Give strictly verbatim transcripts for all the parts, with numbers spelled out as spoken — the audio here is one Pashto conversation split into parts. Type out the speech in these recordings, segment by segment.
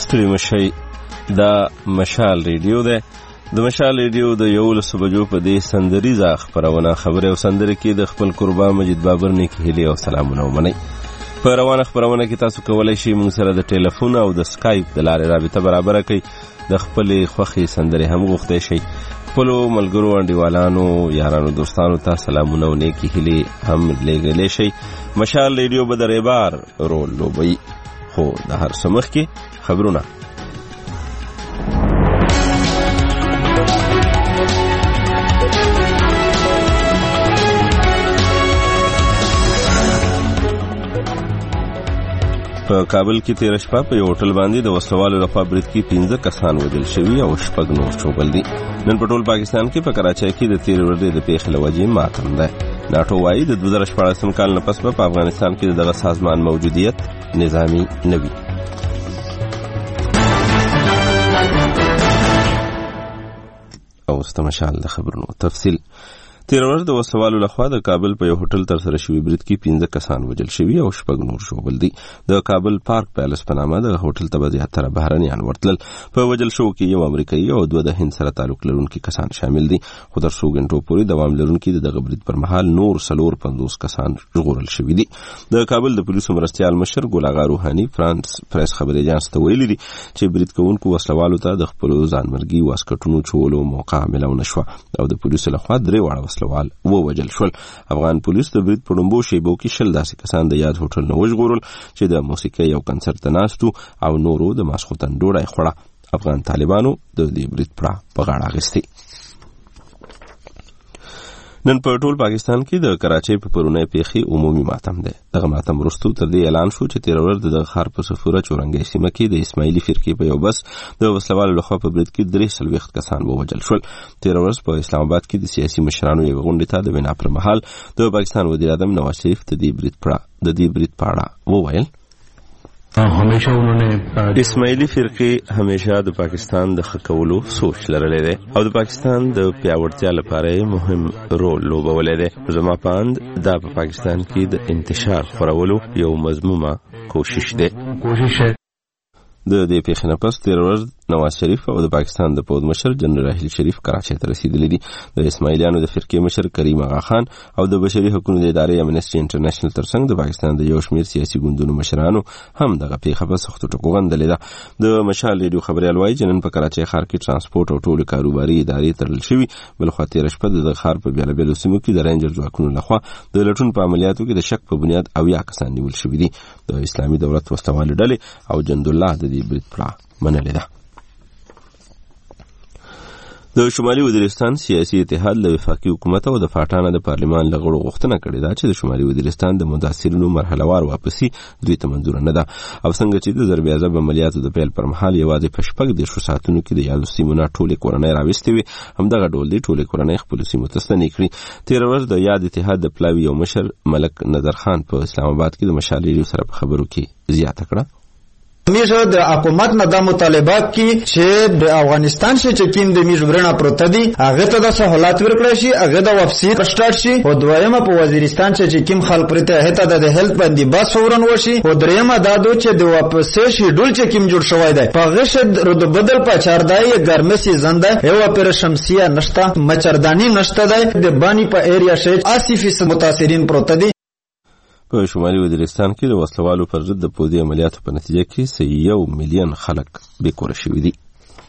ستړي مشئ. دا مشال ریډیو ده. د مشال ریډیو د یولسو بجو په دې سندریزه خپرونه خبرې او سندرې کې د خپل قربا مجید بابر نیکې هیلې او سلامونه ومنئ. په روانه خپرونه کې تاسو کولی شئ موږ سره د ټلیفون او د سکایپ د لارې رابطه برابره کړئ. د خپلې خوښې سندرې هم غوښتی شئ. خپلو ملګرو انډیوالانو یارانو دوستانو ته سلامونه او نیکې هیلې هم لیږلی شئ. مشال ریډیو به د ریبار رول لوبوي. خو د هر څه مخکې خبرونه. په کابل کې تیر شپه په یو هوټل باندې د وسلوالو لخوا برید کې پنځه کسان وژل شوي او شپږ نور ژوبل دي. نن په ټول پاکستان کې په کراچۍ کې د تیر ورځې د پیښې له وجې ماتم ده. ناټو وايي د دوه زره شپاړسم کال نه پس په افغانستان کې دغه سازمان موجودیت نظامی نه وي. اوس د مشال د خبرونو تفصیل. تیر ورځ د وسلوالو لخوا د کابل په یو هوټل تر سره شوي برید کې پنځه کسان وژل شوي او شپږ نور ژوبل دي. د کابل پارک پیلس په نامه د هوټل ته به زیاتره بهرنیان ورتلل. په وژل شوو کې یو امریکایي او دوه د هند سره تعلق لرونکي کسان شامل دي. خو تر څو غنټو پورې دوام لرونکي د دغه برید پر مهال نور څلور پنځوس کسان ژغورل شوي دي. د کابل د پولیسو مرستیال مشر ګل اغا روحاني فرانس پریس خبري اژانس ته ویلي دي چې برید کوونکو وسلوالو ته د خپلو ځانمرګي واسکټونو چولو موقع میلاو نه شوه او د پولیسو لخوا درې واړه وسلوال ووژل شول. افغان پولیس د برید په لومړو شیبو کې شل داسې کسان د یاد هوټل نه وژغورل چې د موسیقۍ او کنسرت ته ناست وو او نورو د ماسخوتن ډوډۍ خوړه. افغان طالبانو د دې برید پړه په غاړه اخیستی. نن په ټول پاکستان کې د کراچۍ په پرونی پیښې عمومي ماتم دی. دغه ماتم وروسته تر دې اعلان شو چې تیر ورځ د دغه ښار په صفوره چورنګۍ سیمه کې د اسماعیلي فرقې په یو بس د وسلوالو لخوا په برید کې درې څلوېښت کسان ووژل شول. تیر ورځ په اسلام آباد کې د سیاسي مشرانو یوې غونډې ته د وینا پر مهال د پاکستان وزیر اعظم نواز شریف د دې برید په د دې برید په اړه وویل. همیشه اونونه اسماعیلی فرقې همیشه د پاکستان د ښه کولو سوچ لرلی دی او د پاکستان د پیاوړتیا لپاره مهم رول لوبولی دی. زما په اند دا په پاکستان کې د انتشار خورولو یو مضمومه کوشش دی. کوشش د دې پیښې نه پس تیر ورځ نواز شریف او د پاکستان د پوځ مشر جنرال راحیل شریف کراچۍ ته رسیدلی دي. د اسماعیلیانو د فرقې مشر کریم اغا خان او د بشري حقوقو د ادارې امنسټي انټرنیشنل ترڅنګ د پاکستان د یو شمېر سیاسي ګوندونو مشرانو هم دغه پیښه په سختو ټکو غندلې ده. د مشال ریډیو خبریال وایي چې نن په کراچۍ ښار کې ترانسپورټ او ټولې کاروباري ادارې تړل شوي. بلخوا تېره شپه د دغه ښار په بېلابېلو سیمو کې د رینجر ځواکونو لخوا د لټون په عملیاتو کې د شک په بنیاد اویا کسان نیول شوي دي. د اسلامي دولت وسلوالې ډلې او جندالله د دې برید پړه منلې ده. د شمالي وزیرستان سیاسي اتحاد له وفاقي حکومت او د فاټانه د پارلمان له غړو غوښتنه کړې ده چې د شمالي وزیرستان د متاثرینو مرحلهوار واپسي دوی ته منظوره نه ده. او څنګه چې د ضرب عذاب عملیاتو د پیل پر مهال یوازې په شپږ دېرشو ساعتونو کې د یادو سیمو نه ټولې کورنۍ راویستې وي، همدغه ډول دې ټولې کورنۍ خپلو سیمو ته ستنې کړي. تېره ورځ د یاد اتحاد د پلاوي یو مشر ملک نظر خان په اسلام آباد کې د مشال ریډیو سره په خبرو کې زیاته کړه. میشه د حکومت نه د مطالبات کی چې د افغانستان چې کیم د میش ورنه پروت دي هغه ته د سہولت ورکړی شي، هغه د واپسی سٹارټ شي. او دویمه په وزیرستان چې کیم خلک پرته هته د هیلث باندې بس فورن وشي. او دریمه دا دو چې د واپسی شیډول چې کیم جوړ شوی دی په غشد رود بدل په چاردای ګرمه سیزن ده یو پر شمسیه نشته، مچردانی نشته ده. د بانی په ایریا شې اسی فیصد متاثرین پروت دي. په شمالي وزیرستان کې د وسلوالو پر ضد د پوځي عملیاتو په نتیجه کې سه یو میلیون خلک بېکوره شوي دي.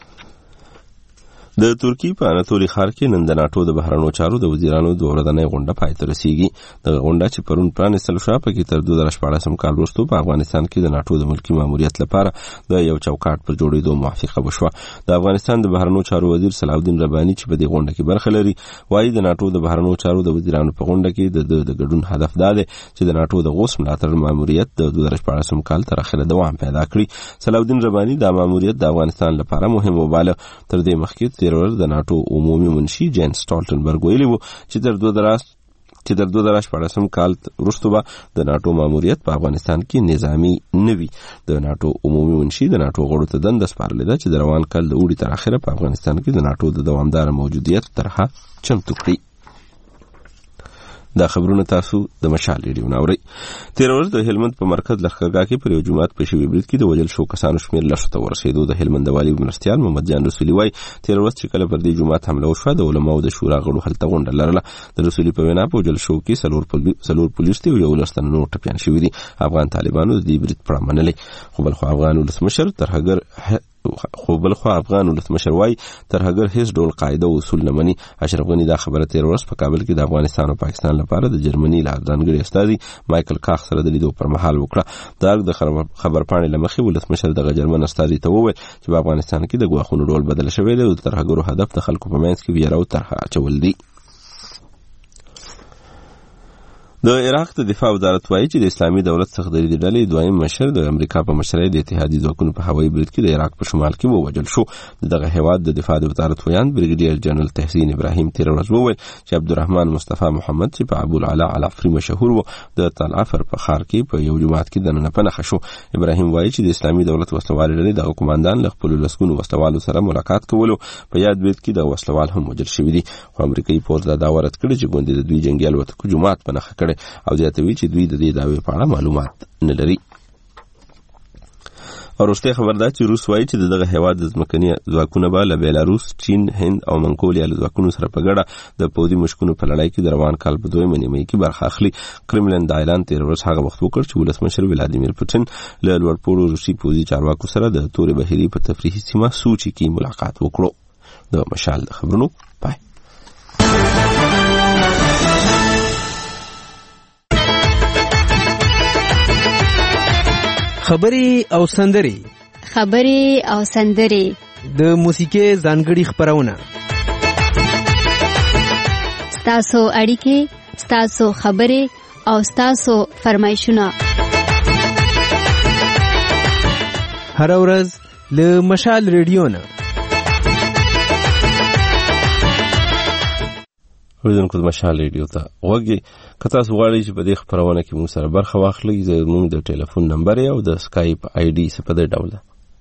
د ترکی په اناتولي ښار کې نن د ناټو د بهرنیو چارو د وزیرانو د ورځنۍ غونډه پای ته رسیږي. دغه غونډه چې پرون پرانیستل شوه پکې تر دوه زره شپاړسم کال وروسته په افغانستان کې د ناټو د ملکي ماموریت لپاره د یو چوکاټ پر جوړېدو موافقه وشوه. د افغانستان د بهرنیو چارو وزیر صلاحالدین رباني چې په دې غونډه کې برخه لري وایي د ناټو د بهرنیو چارو د وزیرانو په غونډه کې د د ګډون هدف دا دی چې د ناټو د غوث ملاتړ ماموریت د دوه زره شپاړسم کال تر اخره دوام پیدا کړي. صلاحالدین رباني دا ماموریت د افغانستان لپاره مهم وباله. تر دې مخکې تیر ورځ د ناټو عمومي منشي جین سټالټنبرګ ویلي وو چې تر دوه زره چې تر دوه زره شپاړسم کال وروسته به د ناټو ماموریت په افغانستان کې نظامي نه وي. د ناټو عمومي منشي د ناټو غړو ته دنده سپارلې ده چې د روان کال د اوړي تر اخره په افغانستان کې د ناټو د دوامداره موجودیت طرحه چمتو کړي. دا خبرونه تاسو د مشال ریډیو ناوري. تیر ورځ د هلمند په مرکز لخکګا کې پر یو جماعت په شوی برید کې د وجل شو کسانو شمیر لږ ته ورسېدو. د هلمند والی مرستيال محمد جان رسولي وای تیر ورځ چې کله پر دې جماعت حمله وشوه د علماو د شورا غړو هلته غونډه لرله. د رسولي په وینا په وجل شو کې سلور سلور پولیس ته یو لستن نور ټپيان شوی دي. افغان طالبانو د دې برید پر منلې خو بل خو افغان ولسمشر ترهګر خو بل خو افغان ولسمشر وای ترهګر هیڅ ډول قاعده او اصول نه مني. اشرف غنی دا خبره تیر ورځ په کابل کې د افغانستان او پاکستان لپاره د جرمني لا ځانګړي استاذي مايكل کاخ سره د لیدو پر مهال وکړه. دا د خبر پاڼې لمخې ولسمشر د جرمن استاذي ته وویل چې په افغانستان کې د غواخونو ډول بدل شوی دی او ترهګرو هدف د خلکو په منځ کې ویره او طرح اچول دي. د عراق د دفاع وزارت وایي چې د اسلامي دولت څخه د ډلې دویم مشر د امریکا په مشرۍ د اتحادیې ځواکونو په هوایي برید کې د عراق په شمال کې ووژل شو. دغه هیواد د دفاع د وزارت ویان بریګیډیر جنرال تحسین ابراهیم تیر ورځ وویل چې عبدالرحمن مصطفی محمد چې په ابو العلا العفری مشهور و د تل عفر په ښار کې په یو جماعت کې دننه پنهخ شو. ابراهیم وایي چې د اسلامي دولت وسلوال ډلې دغه کمانډان له خپل لسګونو وسلوالو سره ملاقات کولو په یاد برید کې د وسلوال هم وژل شوی دي. خو امریکایي پوځ دا داوا رد کړی چې ګوندې د دوی جنگي الوتکو جماعت پنهخ کړي او زیاتوي چې دوی د دې دعوې په اړه معلومات نه لري. وروسته خبر ده چې روس وایي چې دغه هیواد د ځمکني ځواکونو به له بیلاروس، چین، هند او منګولیا له ځواکونو سره په ګډه د پوځي مشکونو په لړۍ کې د روان کال په دویمه نیمه کې برخه اخلي. کرملین د اعلان تیر ورځ هغه وخت وکړ چې ولسمشر ولادیمیر پوتین له لوړپوړو روسي پوځي چارواکو سره د تورې بهیري په تفریحي سیمه سوچي کې ملاقات وکړو. د مشال د خبرونو پای. خبري او سندري خبري او سندري د موسیقي ځانګړي خبرونه ستاسو اړیکې ستاسو خبري او ستاسو فرمایشونه هر ورځ له مشال ریډیو نه. ورځونکو د مشال ریډیو ته وګورئ. کته تاسو غواړئ چې په دې خبرونه کې موږ سره برخه واخلئ، زموږ د ټلیفون نمبر او د اسکایپ آی ډي څه په دې ډول ده.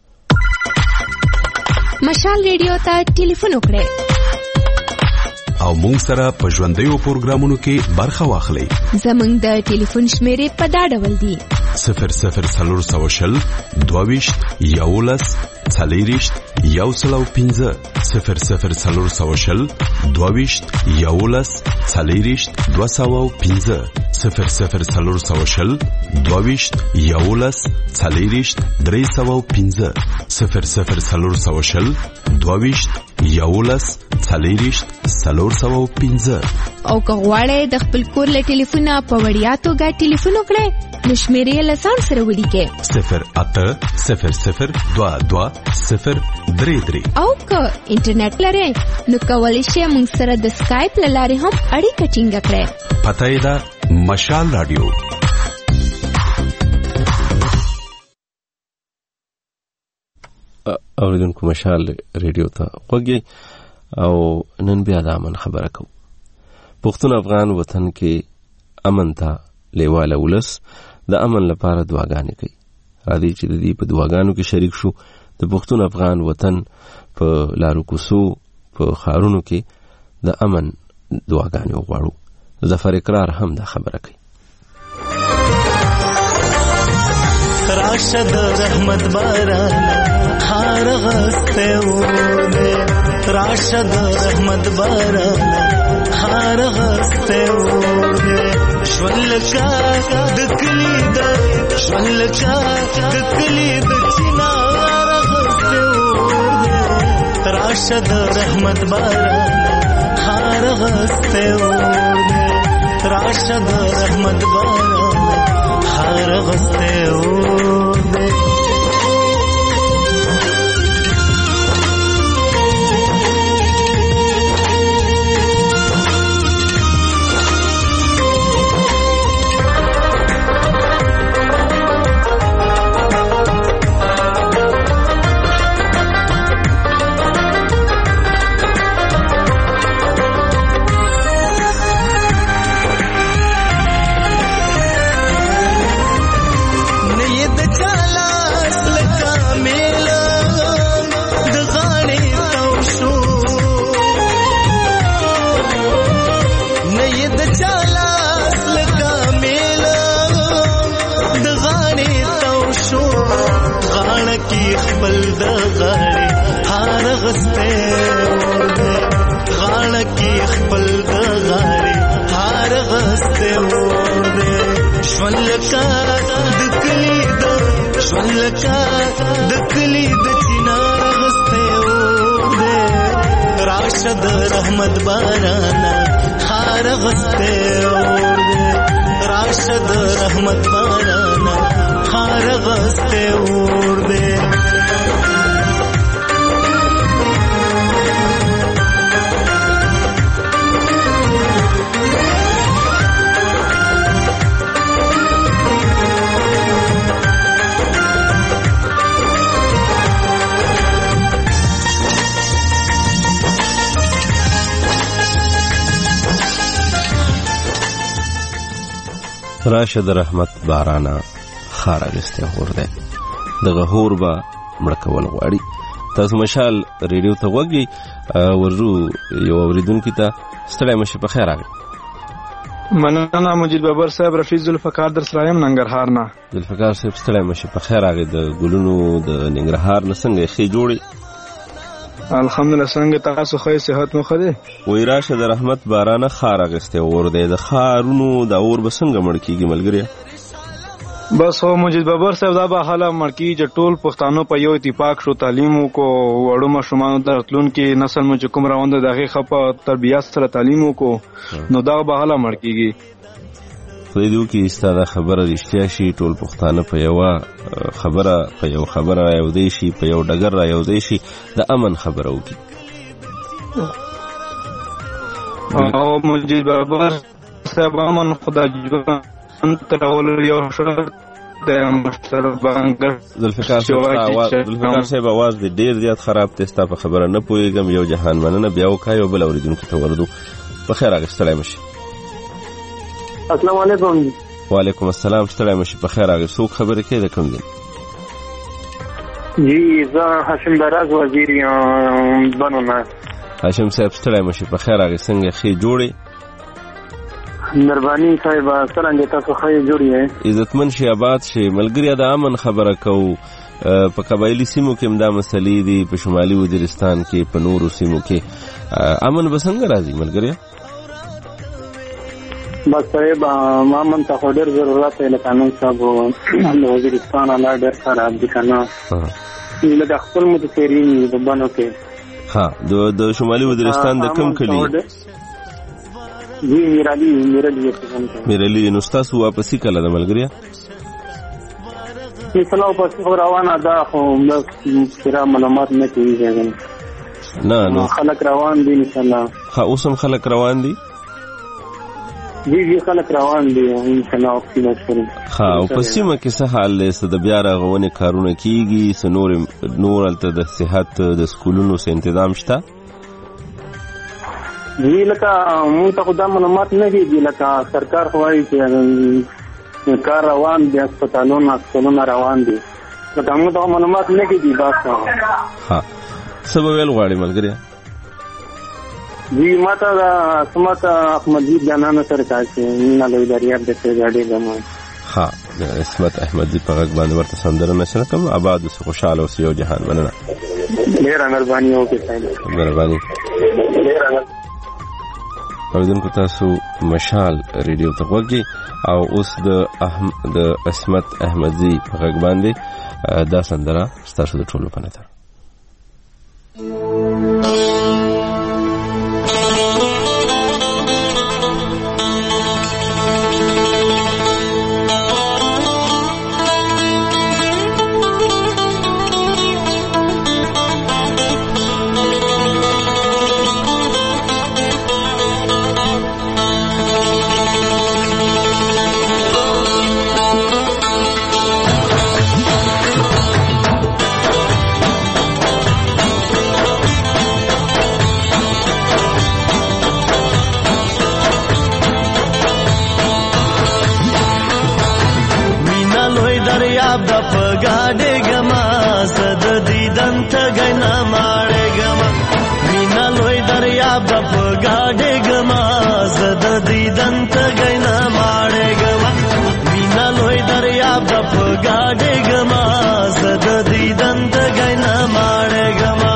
مشال ریډیو ته ټلیفون وکړئ او موږ سره په ژوندیو پروګرامونو کې برخه واخلئ. زموږ د ټلیفون شمیرې په دا ډول دي: صفر صفر څلور سوه شل دوهویشت یولس څلېرویشت یو سل او پنځه صفر صفر څلور سوه شل دوهویشت یولس څلېرویشت دوه سوه او پنځه صفر صفر څلور سوه شل دوهویشت یولس څلېرویشت درې سوه او پنځه صفر صفر څلور سوه شل دوهویشت یولس څلېرویشت څلور سوه او پنځه. او که غواړئ د خپل کور له ټلیفونه په وړیا توګه ټلیفون وکړئ نو شمیرې له ځان سره ولیکئ: صفر اته صفر صفر دوه دوه صفر درې درې. او که انټرنیټ لرئ نو کولی شئ موږ سره د سکایپ له لارې هم اړیکه ټینګه کړئ. پته یې ده مشال رادیو. اوریدونکو مشال ریډیو ته وګورئ او نن بیا د امن خبره کوو. پښتون افغان وطن کې امن ته لیواله ولس د امن لپاره دعاګانې کوي. راځي چې د دې په دعاګانو کې شریک شو. د پښتون افغان وطن په لارو کوڅو په ښارونو کې د امن دعاګانې وغواړو. ظفر اقرار هم دا خبره کوي. راشد رحمت باران خار غسته وده راشد رحمت باران خار غسته وده شولکا دکلی د شولکا دکلی د چنار غسته وده راشد رحمت باران خار غسته وده راشد رحمت باران خار غسته وده. خپل د غاړې هار غسته اور دې غاړه کې خپل د غاړې هار غسته اور دې شولکا د کلی د شولکا د کلی د چنار غسته اور دې راشد رحمت بارانا هار غسته اور دې راشد رحمت بارانا هار غسته اور دې راشد رحمت بارانا خار اغسته اور ده دغه هور با مړکول غواړي. تاسو مشال ریډیو ته وګورئ ورجو یو اوریدونکو ته ستړی مشه په خیر راغلی. مننه مجید بابر صاحب رفیع ذوالفقار در سرایم ننګرهار نه. ذوالفقار صاحب ستړی مشه په خیر راغلی. د ګلونو د ننګرهار نه څنګه خې جوړي؟ الحمدلله څنګه تاسو خو صحت مو خده؟ وای راشد رحمت بارانه خار اغسته اور دی د خارونو د اور بسنګ مړ کیږي ملګری. بس هو مجید بابر صاحب دا به حاله مړ کی چې ټول پښتانو په یو اتفاق شو تعلیم کو وړو مشمانو درتلون کې نسل مو چې کوم راوند دغه خپه تربیات سره تعلیم کو نو دا به حاله مړ کیږي. خو دې کې ستاسو خبره رښتیا شي ټول پښتانه په یو خبره په یو خبره یو دی شي په یو ډګر را یو دی شي د امن خبره وکي. او مجید بابر صاحب امن خدای جوړ ترول یو شرط د مشتر بانګر ذوالفقار صاحب आवाज دې ډیر زیات خراب دی. ستاسو په خبره نه پوهیږم. یو جهان مننه بیا وکایو بل اوریدونکو ته ورودو په خیر راغستلای مشي. السلام علیکم. وعلیکم السلام. ستړی مشي په خیر راغی. څوک خبرې کوي د کوم دي؟ جی زه هاشم دراز وزیر بنو نه. هاشم صاحب ستړی مشي په خیر راغی. څنګه خې جوړې؟ مهرباني صاحب څنګه تاسو خې جوړې؟ عزتمن شي آباد شي ملګری. د امن خبره کوو. په قبایلی سیمو کې امدا مسلې دي په شمالي وزیرستان کې په نورو سیمو کې امن به څنګه راځي ملګری؟ بس صاحب ما من ته ډېر ضرورت دی لکه نن صاحب د وزیرستان حالات ډېر خراب دي که نه لکه خپل متفرین د بنو کې. ها د شمالي وزیرستان د کوم کلي؟ جی میرالی میرالی میرالی. نو ستاسو واپسي کله د ملګریا؟ فیصله واپسي خو روانه ده خو پوره معلومات نه کېږي. نه نو خلک روان دي انشاءالله. ها اوس هم خلک روان دي؟ جی جی خلک روان دي انشاءالله واپسي نشي. ها او په سیمه کې څه حال دی؟ څه د بیا رغونې کارونه کیږي؟ څه نور نور هلته د صحت د سکولونو څه تنظیم شته؟ جی لکه موږ ته خو دا معلومات نه دي. لکه سرکار خو وایي چې کار روان دي هسپتالونه هسپتالونه روان دي لکه موږ ته معلومات نه دي. بس ها څه به ویل غواړې ملګری؟ جی ما ته د عصمت احمدي جانانو سره کار کوي نه لوی دریاب د سیګاډي ګمو. ها د عصمت احمدي په غږ باندې ورته سندره نشره کوم. آباد اوسه خوشاله اوسه یو جهان مننه. ډېره مهرباني وکړئ صاحب. مهرباني. اوریدونکو تاسو مشال ریډیو ته وګورئ او اوس د احمد د عصمت احمدي په غږ باندې دا سندره ستاسو د ټولو په نظر. دیدن ته غینا ماړې ګما مینا لوی دریاب د پګاډې ګما زد دیدن د غینا ماړې ګما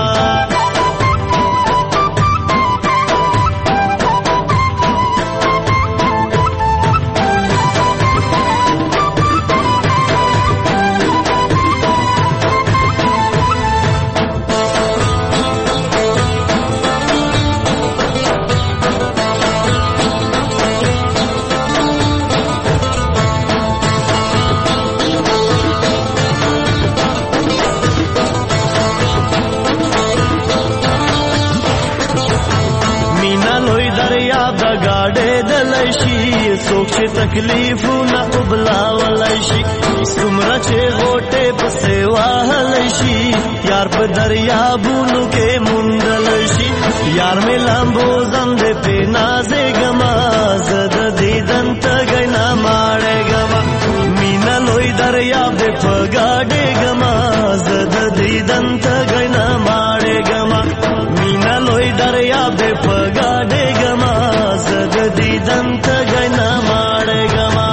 څوک چې تکلیفونه وبلاولی شي څومره چې غوټې پسې وهلی شي یار په دریابونو کې موندلی شي یار مې لامبو زندې پې نازېږمه زه د دیدن تږی نه ماړېږمه مینه لوی دریاب دې په ګاډېږمه زه د دیدن تږی نه ماړېږمه مینه لوی دریاب دې په ګاډېږمه زه د دیدن تږی نه ماړېږمه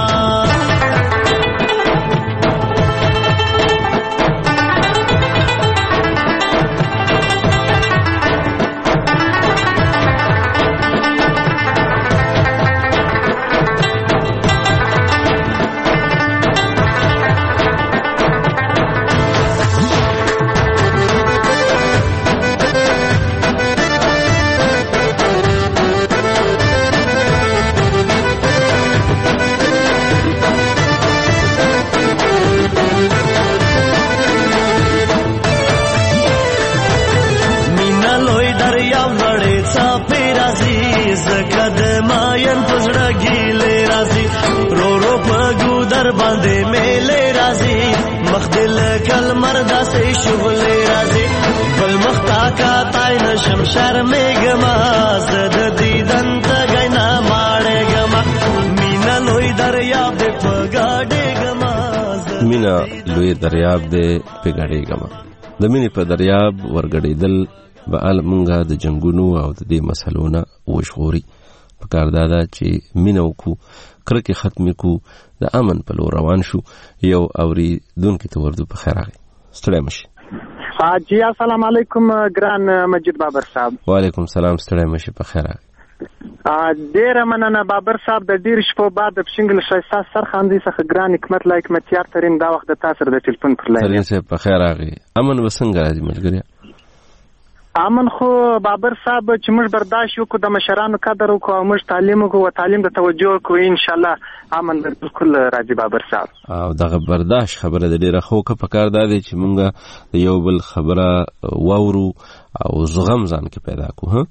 باندې میلې راځي مخ دل کل مردا سي شغلې راځي بل مختا کا تای نشم شرمېږما زد دیدن تږی نه ماړېږما مینا لوی دریاب دې په ګاډېږما مینا لوی دریاب دې په ګاډېږما د مینې په دریاب ورګډېدل به ال مونږه د جنگونو او د دې مسلو نه وژغوري پکار دادا چې مینه وکړو کرکې ختمې کو د امن په لور روان شو یو اورېدونکي ته ورځو په خیر راغی ستړی مشي جی السلام علیکم ګران مجید بابر صاحب وعلیکم سلام ستړی مشي په خیر راغی ډیره مننه بابر صاحب د ډیر شپو بعد د پښنګل شایسته سرخاندي څخه ګران حکمت لایک متیار ترين دا وخت د تاسو د ټلیفون پر لای ترين سه په خیر راغی امن وسنګ راځي ملګری امن خو بابر صاحب چې موږ برداشت وکړو د مشرانو قدر وکړو او موږ تعلیم وکړو او تعلیم ته توجه وکړو ان شاء الله امن بالکل راځي بابر صاحب او دغه برداشت خبره د ډیره خو که پکار دی چې موږ د یو بل خبره وورو او زغم ځان کې پیدا کو ها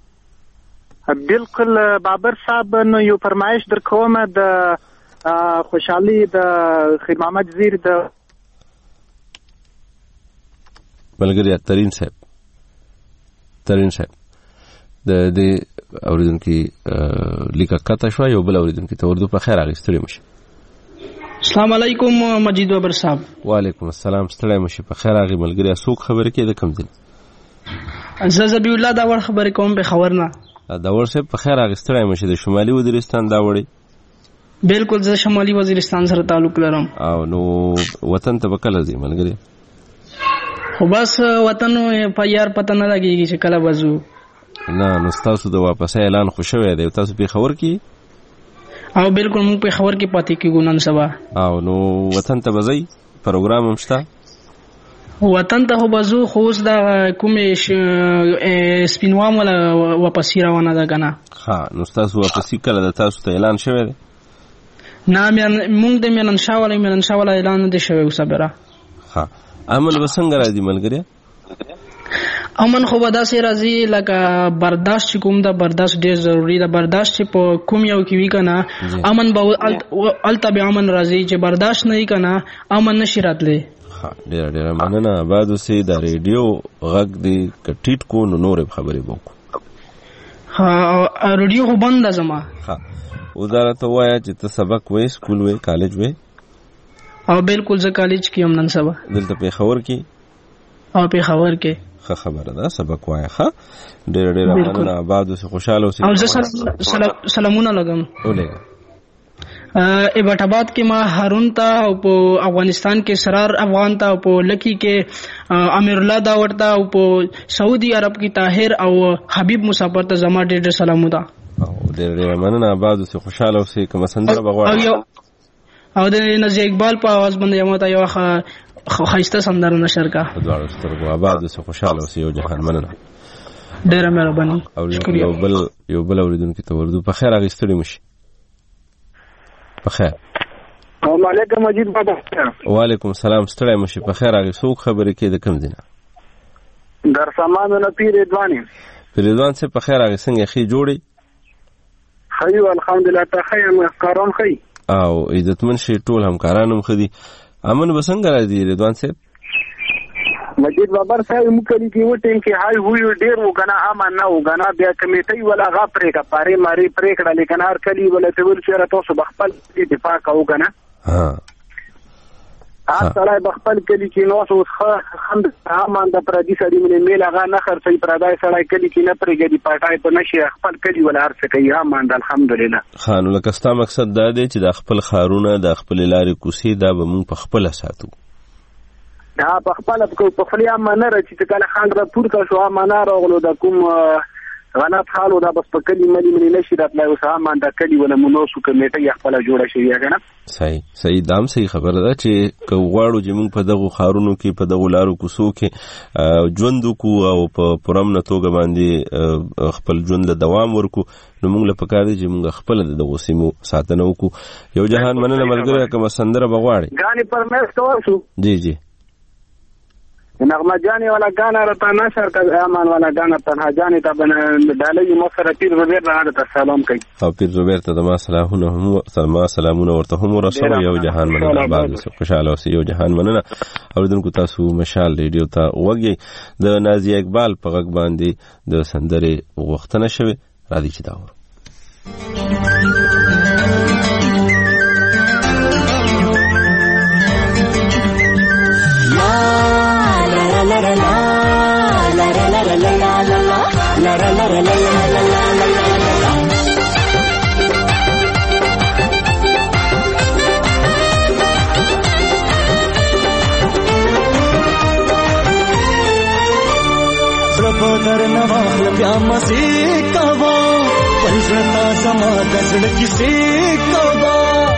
بالکل بابر صاحب نو یو فرمایش در کومه د خوشحالي د خیر محمد زیر د ملګری ترين صاحب ترين صاحب د دې اوریدونکو لیکه کته شو یو بل اوریدونکو ته ورته په خیر اغستړی مشه السلام علیکم مجید بابر صاحب وعلیکم السلام ستړی مشه په خیر اغي ملګری اسوک خبره کې د کم دي ززبی الله دا ور خبره کوم به خبر نه دا ورسه په خیر اغستړی مشه د شمالي وزیرستان دا وړي بالکل زه شمالي وزیرستان سره تعلق لرم او نو وطن ته وکړه دي ملګری خو بس وطن په یار پته نه لګیږي چې کله وځو نه نو تاسو د واپس اعلان خو شوی دی تاسو په خبر کې او بالکل موږ په خبر کې پاتې کیږو نن سبا او نو وطن ته وځي پروګرام هم شته وطن ته وځو خو اوس دا کومې سپینوام ولا واپس روانه ده کنه ها نو تاسو واپس کله د تاسو ته اعلان شوی دی نه موږ د مینن شاوله مینن شاوله اعلان نه دی شوی وسبره ها امن وسنګ راځي ملګری امن خو به داسې راځي لکه برداشت چې کوم دا برداشت ډېر ضروری ده برداشت چې په کوم یو کې وي که نه امن به هلته به امن راځي چې برداشت نه وي که نه امن نشي راتلی ډېره ډېره مننه آباد اوسئ د ریډیو غږ دې که ټیټ کو نو نورې خبرې به وکړو ریډیو خو بنده زما اوس دا راته ووایه چې ته سبق وې سکول وې کالج وې او بالکل زه کالج کې یم نن سبا دلته پېښور کې او پېښور کې ښه خبره ده سبق وایه ښه ډېره ډېره مننه آباد اوسئ خوشحاله اوسئ او زه سلامونه لګم ولېږه ایبټ آباد کې ما هارون ته او په افغانستان کې سرار افغان ته او په لکی کې امیر الله داوړ ته او په سعودي عرب کې طاهر او حبیب مسافر ته زما ډېر ډېر سلامونه. ډېر ډېر مننه. آباد اوسئ، خوشحاله اوسئ. کومه سندره به غواړئ؟ او د نازي اقبال په اواز باندې یو ته یو ښایسته سندره نشر کا. په دواړو سترګو آباد اوسئ، خوشحاله اوسئ. یو جهان مننه. ډېره مهرباني. او یو بل یو بل اوریدونکي ته وردو په خیر هغه ستړي مشي. په خیر. السلام علیکم مجید بابا. وعلیکم السلام. ستړي مشي. په خیر هغه څوک خبرې کې د کم دینه؟ در سامان نه پیر ادوانی. پیر ادوان څه په خیر هغه څنګه خې جوړي؟ خیو الحمدلله ته خیم کارون خی. او عزتمن شي ټول همکارانو مخدي. امن وسنګ راځي ردوان صاحب؟ مجید بابر صاحب مکلی کې و ټیم کې هاي وی ډیر وګنا امن نه وګنا بیا کمیټي ولا غا پرې کا پاره ماری پرې کړه لیکن هر کلی ولا ته ول چیرې تاسو بخپل دفاع کوو کنه. ها ها سره بخپل کلی کې نو اوس خند امن د پردي سړي مې میل هغه نه خرڅي پردای سړی کلی کې نه پرېږدي پټای په نشي خپل کلی ولا هر څه کوي امن الحمدلله. خان لکه ستا مقصد دا دی چې د خپل خارونه د خپل لارې کوسي دا به مونږ په خپل ساتو. دا په خپل په خپل امانه راځي چې کله خان را پور کا شو امانه راغلو د کوم غلط حالو دا بس په کلی ملي ملي نشي راتلای اوس امان دا کلی ولا منوسو کمیټه خپل جوړه شي یاګنه. صحیح صحیح دام صحیح خبره ده چې کوغواړو چې موږ په دغه خارونو کې په دغه لارو کوسو کې ژوند کو او په پرم نه توګه باندې خپل ژوند له دوام ورکو نو موږ له پکار دي چې موږ خپل دغه سیمو ساتنه وکړو. یو جهان مننه ملګری کوم سندره بغواړي؟ غاني پرمېس تو شو. جی جی نغمه جانی والا گانا رتا نشر کا امان والا گانا تنها جانی تا بنا ډالې مصر پیر زبیر راځه ته سلام کوي. او پیر زبیر ته ما سلامونه هم سلام سلامونه ورته هم ورسوي. یو جهان مننه بعد خوشاله اوسئ. یو جهان مننه. اوریدونکو تاسو مشال ریډیو ته وګورئ. د نازي اقبال په غږ باندې د سندره وختنه شوه راځي چې دا ور la la la la la la la la la la la la la la la در نواخل بیا مزی کوا پنجرتا زما دزړ کیسې کوا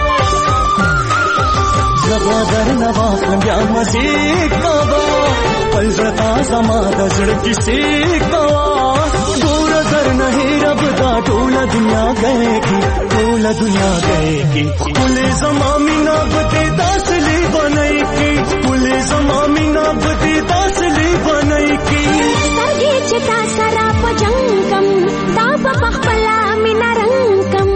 زما در نواخل بیا مزی کوا پنجرتا زما دزړ کیسې کوا ګور در نه رب دا ټول دنیا گئے کی ټول دنیا گئے کی کل زما مینا بده داسلی بنای کی کل زما مینا بده داسلی بنای کی چتا سرا پجنکم تا پخپلا مینا رنگکم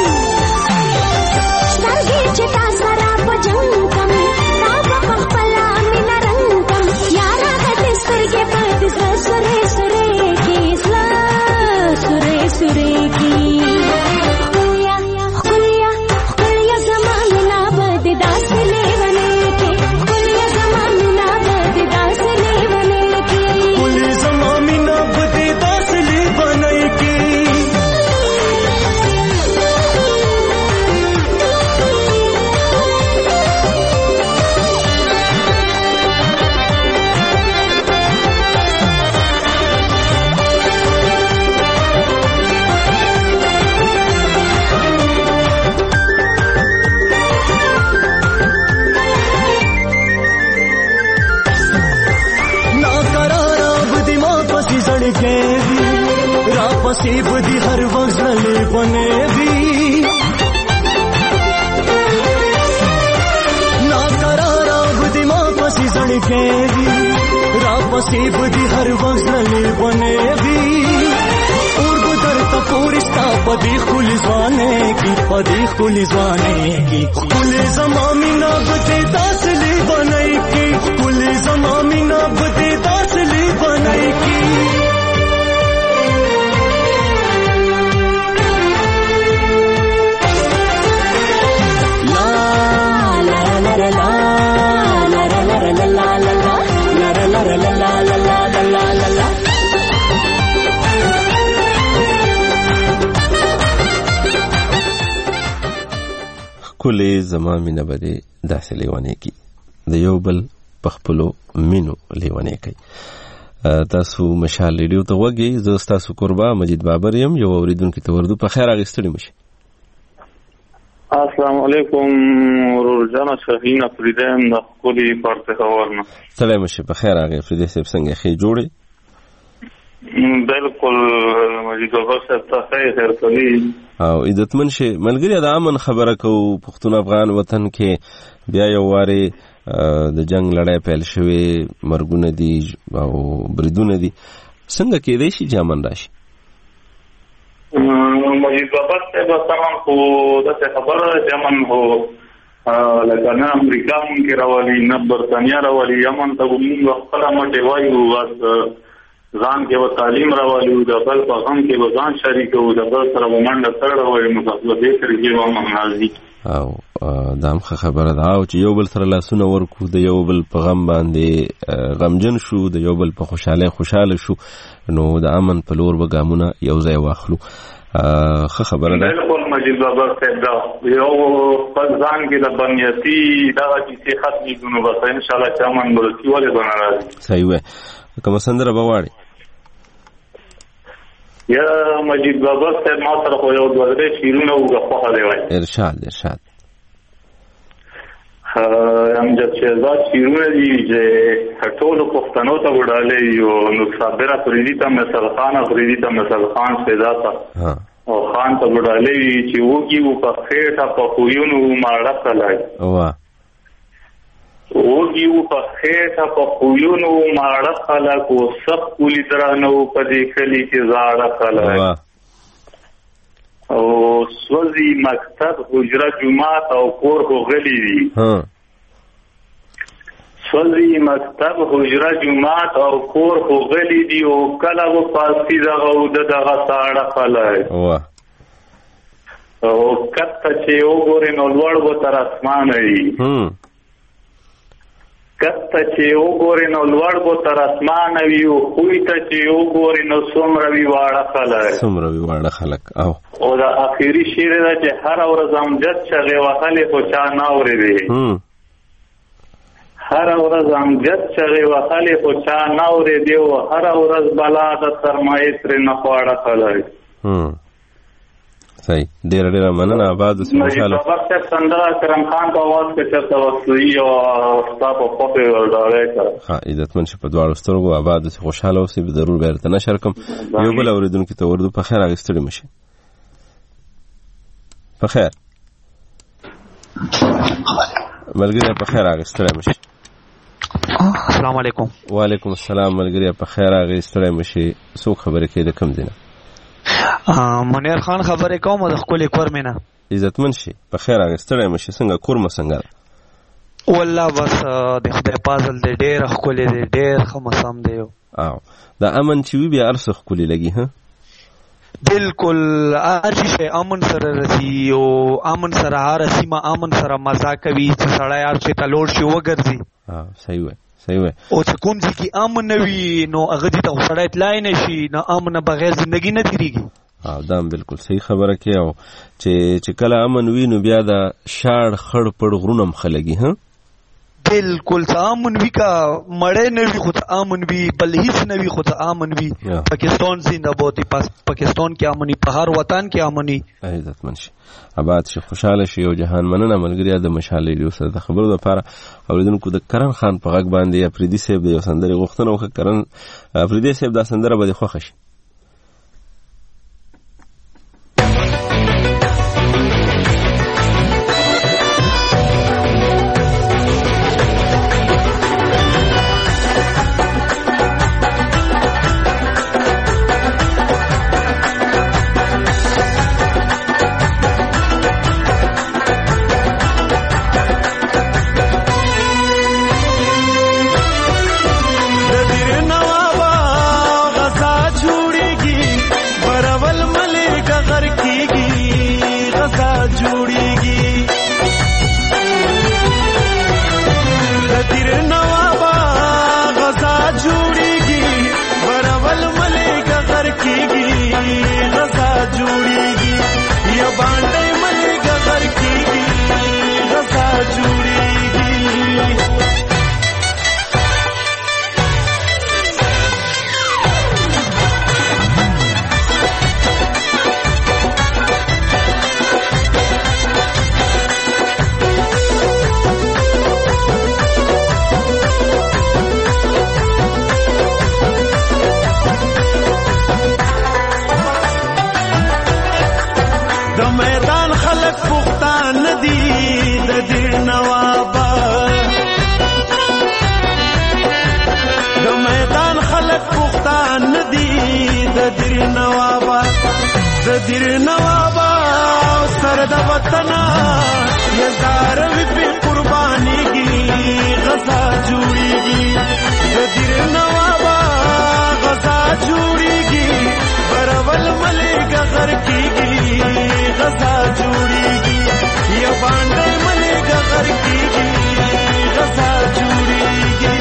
سرګي چتا سرا پجنکم تا پخپلا مینا رنگکم یارا د سترګې په دې سره سره کې سلا سره سره کې خویا خویا خویا زمانه بد داس لیونه کې خویا زمانه بد داس لیونه کې کل زمانه بد داس لیونه کې پسی بدی ہر وقت زلے بنے بھی نا قرارا بدی ماں پسی زڑکے بھی را پسی بدی ہر وقت زلے بنے بھی اور گدر تپورستا پدی خل زوانے کی پدی خل زوانے کی کل زمامی نا بدی داسلی بنائی کی کل زمامی نا بدی داسلی بنائی کی ښکلې زما مینه به دې داسې لیونې کي د یو بل په خپلو مینو لیونې کوي. تاسو مشال ریډیو ته وګورئ. زه ستاسو قربا مجید بابر یم. یو اوریدونکي ته وردو په خیر اغستړي مشي. السلام علیکم ورور جان شاهین افریدین د خولي پارته خبرنه. سلام مشي په خیر اغه افریدی صاحب څنګه خې جوړي؟ بالکل مجید بابر صاحب ته خیر کوي او عزتمن شي ملګری د امن خبره کو پښتون افغان وطن کې بیا یو واره د جنگ لړۍ پیل شوې مرګونه دي او بریدونه دي څنګه کېدای شي چې امن راشي؟ مجید بابر صاحب تمام خو داسې خبره ده چې امن خو لکه نه امریکا مونږ راولي نه برطانیا راولي امن ته مونږ خپله مټې وایو بس ځان کې به تعلیم راولي د بل په غم کې به ځان شریکو د بل سره به منډه سره وایو نو په دې طریقې به امن راځي. او دا هم خبره ده او چې یو بل سره لاسونه ورکو د یو بل په غم باندې غمجن شو د یو بل په خوشاله خوشاله شو نو د امن په لور به ګامونه یو ځای واخلو. ښه خبره ده. بالکل مجید بابر صاحب دا یو خپل ځان کې د بنیتي دغه کیسې ختمې کړو نو بس انشاءالله چې امن به رسي ولې به نه راځي. صحیح وی. کومه سندره به واړې؟ یا مجید بابر صاحب ما سره خو یو دوه درې شعرونه وګه خوښه دی وایي. ارشاد ارشاد. امجد شهزاد شعرونه دي چې ټولو پښتنو ته وډالې یو نو صابر افریدي ته مثل خان افریدي ته مثل خان پیدا تا او خان ته وډالې چې وږي و په خېټه په خویونو ماړه کړای واه وږي و په خېټه په خویونو ماړه کړای کو سب کولی درانو په دې کلی کې زاړه کړای او سوزي مکتب حجره جماعت او کور کو غلي دي ها سوزي مکتب حجره جماعت او کور کو غلي دي او کله و پاسي دغه او دغه ساړه خلای واه او کته چې وګورې نو لوړ و تر اسمان وي هم کته چې وګورې نو لوړ و تر اسمان وي او خوې ته چې وګورې نو څومره وي واړه خلک څومره وي واړه خلک او او دا اخیری شعر دا چې هر ورځ امجد چغې وهلې خو چا نه اورېدې هر ورځ امجد چغې وهلې خو چا نه اورېدې او هر ورځ بلا د سرمایې ترې نه خواړه خلک. صحیح. ډېره ډېره مننه. آباد اوسئ. مجید بابر صاحب سندره کرم خان په اواز کې چېرته وسوي او ستا په خوښې ورډالۍ کړه. ښه عزتمن شي په دواړو سترګو آباد اوسئ خوشحاله اوسئ ضرور به درته نشر کړم. یو بل اورېدونکي ته وردو په خیر اخیستړي مه شئ. په خیر ملګری په خیر اخیستړی مه شئ. السلام علیکم. وعلیکم السلام ملګری په خیر اخیستړی مه شئ. څوک خبرې کوي د کوم ځای نه؟ منیر خان خبرې کوم د ښکلې کورمې نه. عزتمن شي په خیر اخیستړی مه شئ. څنګه کورمه څنګه ده؟ والله بس د خدای فضل دی ډېر ښکلې دی ډېر ښه موسم دی. او دا امن چې وي بیا هر څه ښکلې لګي. ها بالکل هر شي امن سره رسی او امن سره هر سیمه امن سره مزه کوي چې سړی هر شي ته لوړ شي وګرځي. ها صحیح وای صحیح وای. او چې کوم ځای کې امن نه وي نو هغه دې ته سړی تلای نه شي نه امن بغیر ژوندګي نه تیریږي. ها دا بالکل صحیح خبره کوي. او چې چې کله امن وي نو بیا دا شاړ خړ پړ غرونه مخلګي. ها بالکل امن وی کا مړې نه وی خو امن وی بل هیڅ نه وی خو امن وی. پاکستان زنده باد. پاکستان کې امني په هر وطن کې امني. عزتمن شي آباد شي خوشاله شي او جهان مننه ملګری د مشال ریډیو سره د خبرو لپاره اوریدونکو د کرن خان په غږ باندې افریدي صاحب د یو سندرې غوښتنه وکړه. کرن افریدي صاحب دا سندره به خوښه شي. جوړیږي یا باندې ملګری غر کیږي دیر نوابا سر د وطن یزار وی په قربانی کی غزا جوړیږي دیر نوابا غزا جوړیږي برول ملک غر کیږي غزا جوړیږي یا باندې ملک غر کیږي غزا جوړیږي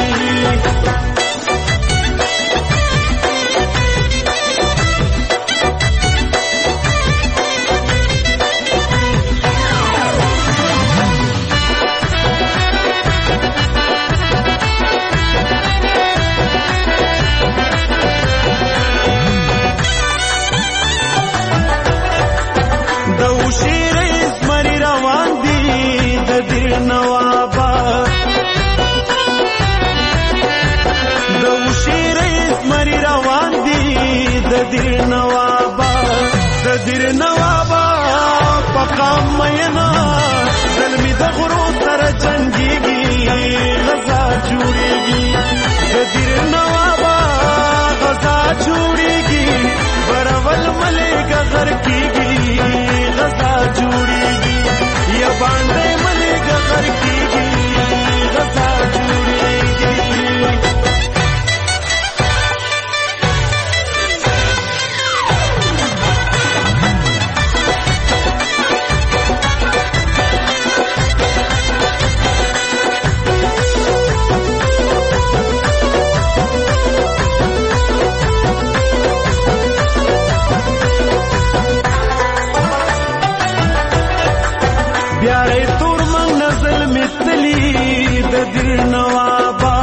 دیر نوابا د دیر نوابا پقام مینا ظلمی د غرو تر جنگیږي غزا جوړیږي د دیر نوابا غزا جوړیږي برول ملک غر کیږي غزا جوړیږي یا باندې ملک غر کیږي غزا جوړیږي دیر نوابا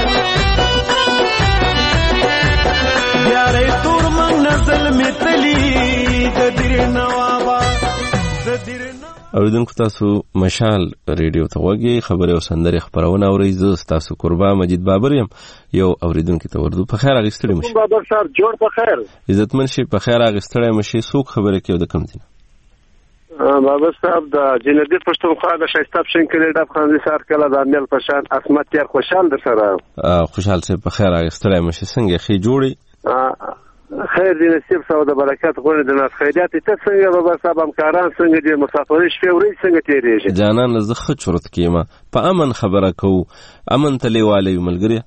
بیارے تور من نزل متلی د دیر نوابا د دیر اوریدونکو تاسو مشال ریډیو ته وګورئ خبري او سندري خبرونه اورئ زه تاسو قربا مجید بابر یم یو اوریدونکو ته ورده په خیر اغستړی مشه بابر صاحب جوړ په خیر عزتمن شي په خیر اغستړی مشه څوک خبره کوي د کم دي بابا صاحب د جنګي پښتونخوا د شایسته پښین کې د افغانستان سره کله د امیل پشان اسمت تیر خوشحال در سره خوشحال سه په خیر اغستړی مشه څنګه خې جوړي خیر دې نصیب سو د برکات غوړي د ناس خیرات ته څنګه بابا صاحب همکاران څنګه دې مسافرې شپې ورې څنګه تیریږي جانان زه خ چرت کیما په امن خبره کو امن تلی والی ملګری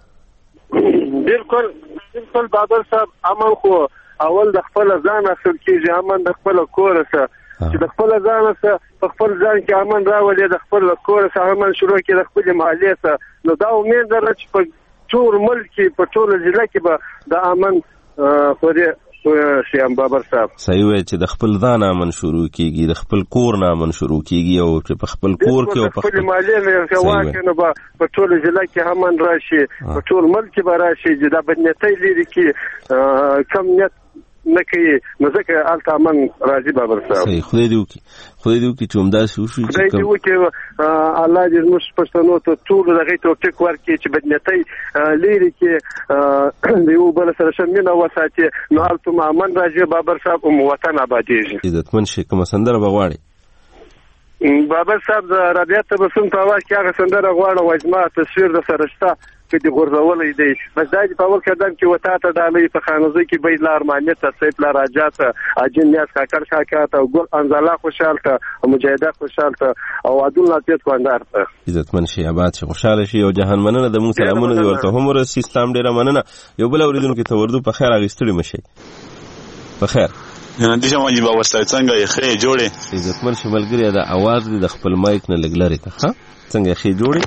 بالکل بالکل بابا صاحب امن خو اول د خپل ځان اخر کېږي امن د خپل کور سره چې د خپل ځان سره په خپل ځان کې امن راولي د خپل کور سره امن شروع کې د خپل محلې سره نو دا امید لرم چې په ټول ملک په ټول ضلع کې به د امن خوري شیام بابر صاحب صحیح وای چې د خپل ځان امن شروع کیږي د خپل کور نه امن شروع کیږي او چې په خپل کور کې او په خپل محلې نه واکه نو په ټول ضلع کې امن راشي په ټول ملک به راشي چې دا بدنيتي لري کې کم نیت نه کوي نو ځکه الته من راځي بابر صاحب صحیح خدای دې وکي خدای دې وکي چې همدا شو شو خدای دې وکي الله دې موږ پښتنو ته ټول دغه ته ټیک ورکړي چې بدنيتي لري کې یو بل سره شمنه وساتي نو الته من راځي بابر صاحب او وطن آبادیږي عزتمن شي کوم سندره بغواړي بابر صاحب رابعه ته بسم په واش کې هغه سندره غواړم وایما تصویر د سرشتہ کې د غورځولې دی بس دا په اول قدم کې وتا ته دالې په خانوزي کې بیل ارمانیت ته سیف لا راجات اجن نیاز کاکر شاکات او ګل انزلا خوشالته او مجاهده خوشالته او عدل ناتیت کوندار ته عزتمن شي آباد شي خوشاله شي او جهان مننه د مو سلامونه دی ورته هم ور سیستم ډیره مننه یو بل اوریدونکو ته وردو په خیر اغستړي مشي په خیر نه دي چې بابا ستای څنګه یې خې جوړې عزتمن شي ملګری دا आवाज د خپل مایک نه لګلري ته ها څنګه خې جوړې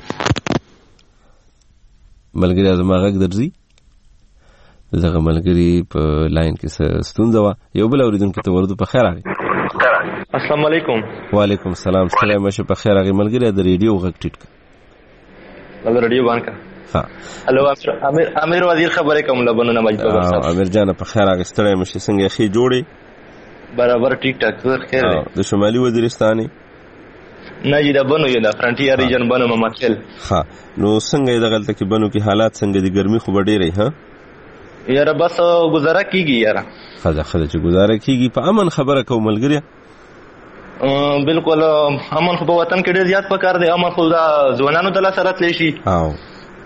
ملګری زما غږ درځي زغه ملګری په لاین کې ستونزه وا یو بل اوریدونکو ته ورته په خیر راغی السلام علیکم وعلیکم السلام سلام مشه په خیر راغی ملګری د ریډیو غږ ټیټ کړه د ریډیو باندې ها الو امیر امیر وزیر خبره کوم لبنه مجید بابا صاحب امیر جان په خیر راغی ستړی مشه څنګه خې جوړې برابر ټیک ټاک خیر دی د شمالي وزیرستاني نه جی دا بنو یلا فرنټیر ریجن بنو ممثل ها نو څنګه دغه تل کې بنو کې حالات څنګه دي ګرمي خو ډېرې ها یاره بس گزاره کیږي یاره خدا خدا چې گزاره کیږي په امن خبره کوم ملګری بالکل امن خو په وطن کې ډېر زیات پکار دی امن خو دا ځوانانو د لاسه راتلی شي او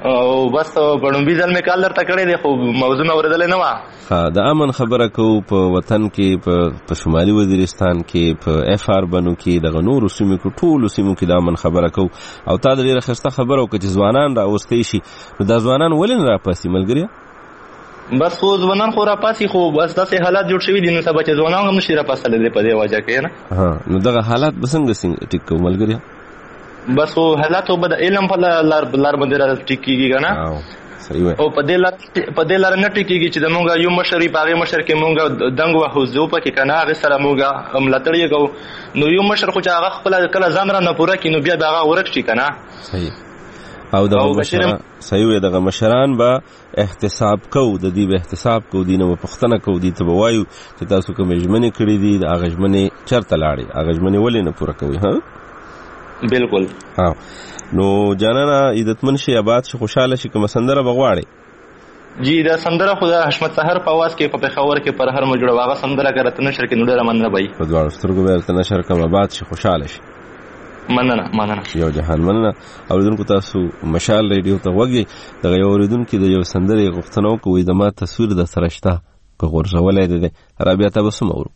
او بس په لومبي ځل مې کال درته کړی دی خو موضوع مې اورېدلې نه وه. ښه د امن خبره کوو په وطن کې په شمالي وزیرستان کې په اف آر بنو کې دغه نورو سیمو کې ټولو سیمو کې د امن خبره کوو او تا د ډېره ښایسته خبره وکړه چې ځوانان راوستی شي نو دا ځوانان ولې نه راپاسي ملګريه؟ بس خو ځوانان خو راپاسي خو بس داسې حالات جوړ شوي دي نو سبا چې ځوانان هم نشي راپاسلی دی په دې وجه کې نه. نو دغه حالات به څنګه ټیک کوو ملګريه؟ بس خو حالات به د علم په لار باندې را ټیک کېږي که نه او په دې لار په دې لار نه ټیک کېږي چې زمونږ یو مشر وي په هغې مشر کې مونږ دنګ وهو زه پکې که نه هغې سره مونږ ملاتړ یې کوو نو یو مشر خو چې هغه خپله کله ځان را نه پوره کړي نو بیا د هغه ورک شي که نه. صحیح. او دغه مشران صحیح وي دغه مشران به احتساب کوو د دې به احتساب کوو دې نه به پوښتنه کوو دې ته به وایو چې تاسو کومې ژمنې کړي دي د هغه ژمنې چېرته لاړې هغه ژمنې ولې نه پوره کوئ؟ ها بالکل. ها نو جانانه عزتمن شي آباد شي خوشحاله شي کومه سندره به غواړئ؟ جی دا سندره خو د حشمت سحر په آواز کې په پېښور کې پر هر مجړه هغه سندره که راته نشر کړي نو ډېره مننه به وي. په دواړو سترګو به درته نشر کړم آباد شي خوشحاله شي. مننه مننه یو جهان مننه. اوریدونکو تاسو مشال ریډیو ته وګورئ دغه یو اوریدونکي د یو سندرې غوښتنه وکړه د ما تصویر د سره شته که غورځولی دی را بیا تبسم اورو.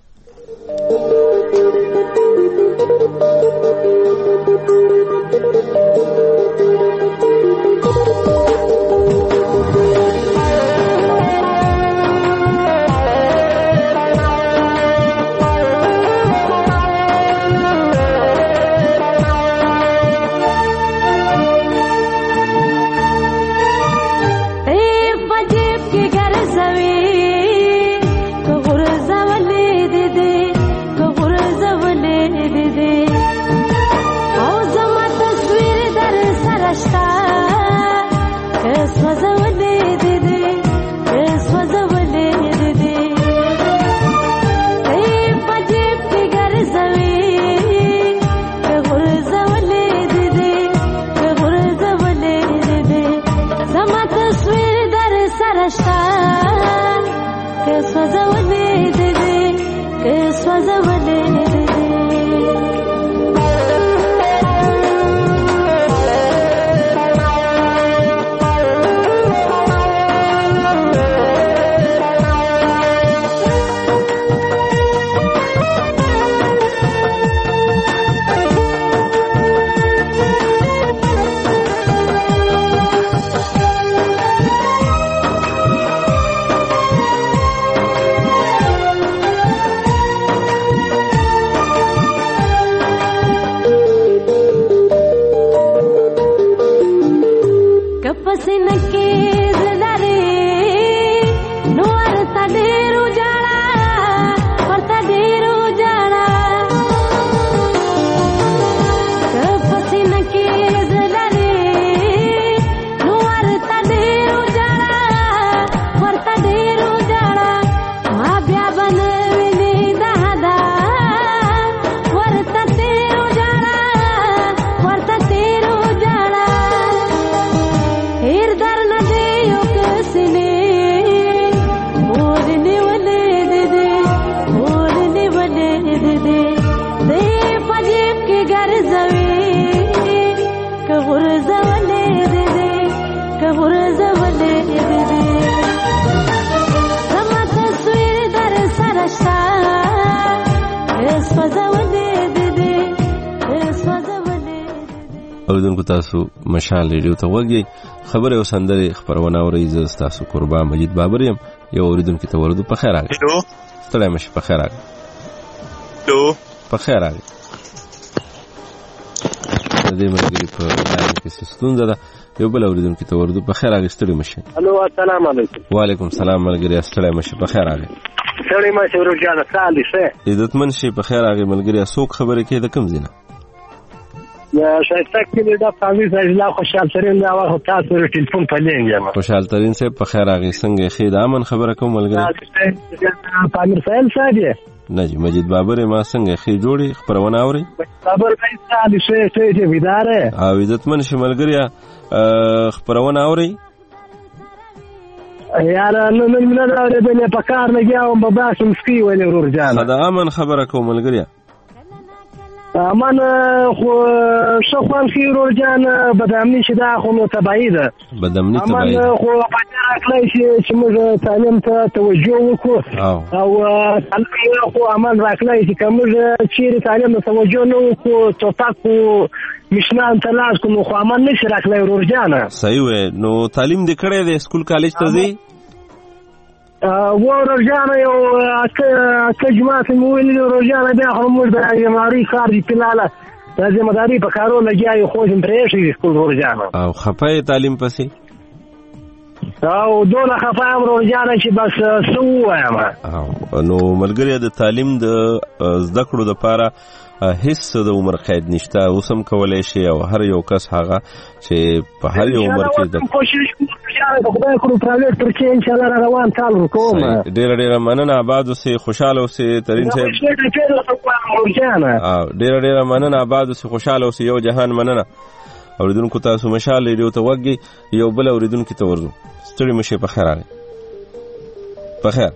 اوریدونکو تاسو مشال ریډیو ته وګورئ خبره او سندره خبرونه اورئ زه تاسو قربان مجید بابر یم یو اوریدونکو ته ورته په خیر راغلی هلو ستړی مشه په خیر راغلی هلو په خیر راغلی د دې ملګري په لاره کې ستونزه ده یو بل اوریدونکو ته ورته په خیر راغلی ستړی مشه هلو السلام علیکم وعلیکم السلام ملګری ستړی مشه په خیر راغلی ستړی مشه ورجانه سالي شه عزتمن شي په خیر راغلی ملګری څوک خبره کوي د کوم ځای نه یا شایسته کې دا پاویز اجلا خوشحال ترین دا واه تاسو ر ټلیفون په لین یم خوشحال ترین صاحب په خیر راغی څنګه خې د امن خبره کوم ملګری پامیر سهیل صاحب نه جی مجید بابر ما څنګه خې جوړي خبرونه اوري بابر بھائی سالي شه شه ویدار او عزتمن شي ملګری خبرونه اوري یار نو نن نه اورېدلې په کار لګیا او بابا سمسکی ولې ورور جان دا امن خبره کوم ملګری من خو شخوان خي ورور جان بدامني چې دا خو نو تبعی ده بدامني تبعی من خو پاتې راکلی چې موږ تعلیم ته توجه وکړو او تعلیم خو عمل راکلی چې که موږ چیرې تعلیم ته توجه نه وکړو توپک و مشنان ته لاس کړو نو خو عمل نشي راکلی ورور جانه صحیح وی نو تعلیم دې کړی دی سکول کالج ته ځې و ورجانه یو اته جماعت مې ویلي ورجانه بیا خو موږ د ذمہداري کار دی پلاله د ذمہداري په کارو لګیا یو خو زم پرېښی سکول ورجانه او خپای تعلیم پسې او دونه خپایم ورجانه چې بس سو وایم او نو ملګری د تعلیم د زده کړو لپاره هیڅ د عمر قید نشته اوس هم کولای شي او هر یو کس هغه چې په هر یو عمر کې د کوشش کوي چې خدای کړو پرایویټ تر کې ان شاء الله روان تال وکوم ډېر ډېر مننه آباد اوسې خوشاله اوسې ترين صاحب ډېر ډېر مننه آباد اوسې خوشاله اوسې یو جهان مننه اوریدونکو تاسو مشال ریډیو ته وګي یو بل اوریدونکو ته ورځو ستړي مشه په خیر راغی په خیر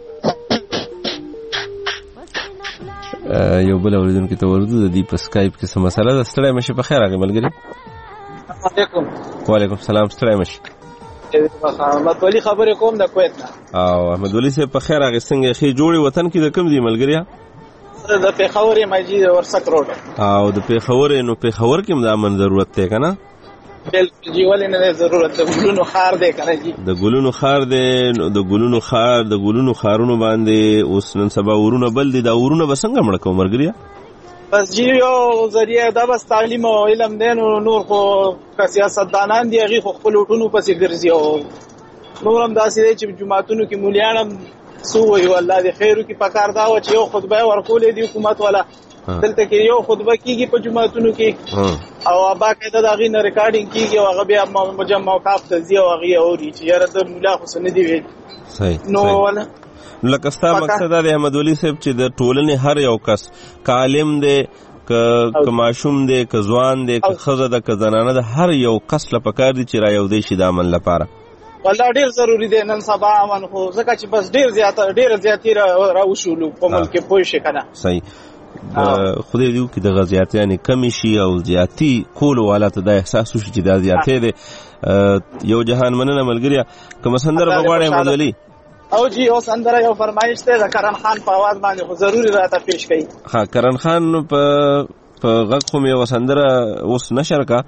یو بل اوریدونکو ته ورځو د دې په سکایپ کې څه مسله ده ستړي مشه په خیر راغی ملګری وعلیکم وعلیکم السلام ستړي مشه احمد ولی خبرې کوم د کویت نه او احمد ولی سه په خیر راغی څنګه خې جوړي وطن کې د کوم دی ملګریا د پیښور مجید ورسک روډ او د پیښور نو پیښور کې د امن ضرورت ته کنه بالکل جی ولې نه ضرورت د ګلونو خار دی کنه جی د ګلونو خار دی د ګلونو خار د ګلونو خارونو باندې اوس نن سبا ورونه بل دي دا ورونه بسنګ مړ کوم مرګریا بس جی یو ذریعہ دا بس تعلیم او علم دین او نور خو سیاستدانان دی هغه خپل وټونو پسې ګرځي او نور هم داسې دی چې جماعتونو کې مولیانم سو وی والله دې خیرو کې پکار دا و چې یو خطبه ورکولې دی حکومت والا دلته کې یو خطبه کیږي په جماعتونو کې او ابا کې دا غي نه ریکارډینګ کیږي او هغه بیا مجمع موقاف ته ځي او هغه اوري چې یاره د مولا خو سن دی وی صحیح نو ولا لکه ستا مقصد دا احمد ولی صاحب چې د ټولنې هر یو کس کالم دی ک ماشوم دی ک ځوان دی ک خزه ده ک زنانه ده هر یو کس له پکار دي چې را یو دی شي د عمل لپاره والله ډیر ضروری دی نن سبا امن خو ځکه چې بس ډیر زیات ډیر زیاتی را وشولو په ملک کې پوه شي کنه صحیح خدای دې وکړي د غزياتي یعنی کمی شي او زیاتی کول والته د احساس شي چې د زیاتې دی یو جهان مننه ملګریا کوم سندر بغواړې احمد ولی او جی او سندره یو فرمایش ته د کرن خان په आवाज باندې خو ضروری راته پیش کړي ها کرن خان په په غږ خو مې وسندره اوس نشر کا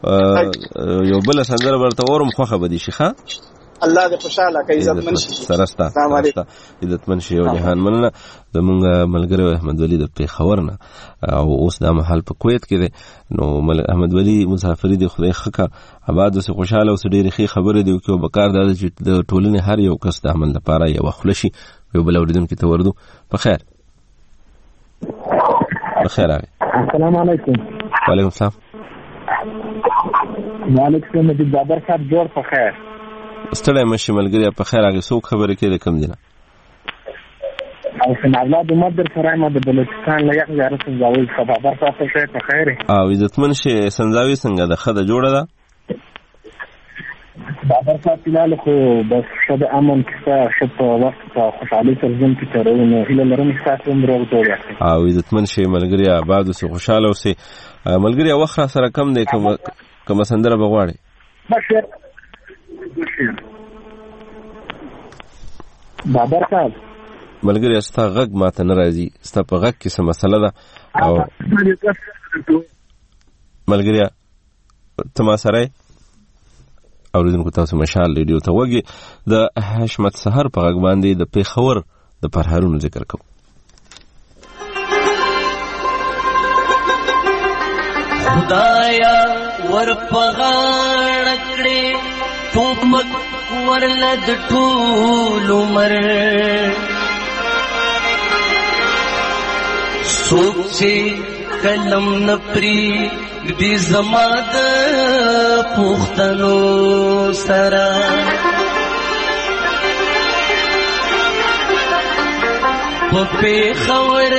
یو بل سندره ورته اورم خو خبر دي شيخه الله دې خوشاله کوي عزت منشي سرستا عزت منشي او جهان مننه د مونږ ملګری احمد ولی د پیښور نه او اوس د محل په کویت کې دی نو احمد ولی مسافری دی خدای خکا آباد اوس خوشاله اوس ډېری خې خبره دی او بکار د ټولنې هر یو کس د عمل لپاره یو خلشي یو بل اوریدونکو ته ورده په خیر په خیر السلام علیکم وعلیکم السلام وعلیکم مجید بابر صاحب جوړ په خیر ستړی مشي ملګری په خیر هغه څوک خبرې کوي کوم دینه او سن اولاد عمر در سره ما د بلوچستان له یو ځای سنځاوي خبر صاحب په خیر او عزتمن شي سنځاوي څنګه د خده جوړه ده بابر صاحب فلال خو بس شد امن کسا شد په وخت په خوشحالي سره ژوند کې ترونه نو هیله لرم چې تاسو هم راو ټول او عزتمن شي ملګری آباد اوسې خوشاله اوسې ملګری وخت سره کم دی کوم کوم سندره بغواړي بشیر بابر صاحب ملګری استا غږ ماته ناراضي استا په غږ کې څه مسله ده او ملګری ته ما سره اوریدونکو تاسو مشال ریډیو ته وګي د حشمت سحر په غږ باندې د پیښور د پرهارونو ذکر کوم خدایا ور پغاړ کړې ټومک ورلد ټول عمر سوچي کلم نپری دی زماد پختنو سرا پپے خور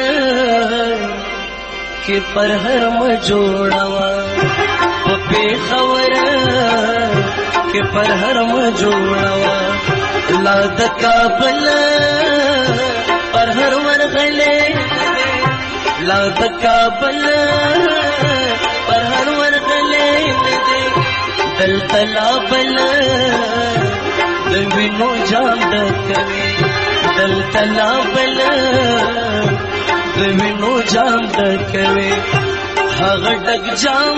کے پرہر مجوڑوا پپے خور کے پرہر مجوڑوا لاد کابل پرہر ورغلے لا د کابل پر هر ورغلې دې دلته لا بل د وینو جام ډکوي دلته لا بل د وینو جام ډکوي هغه ډک جام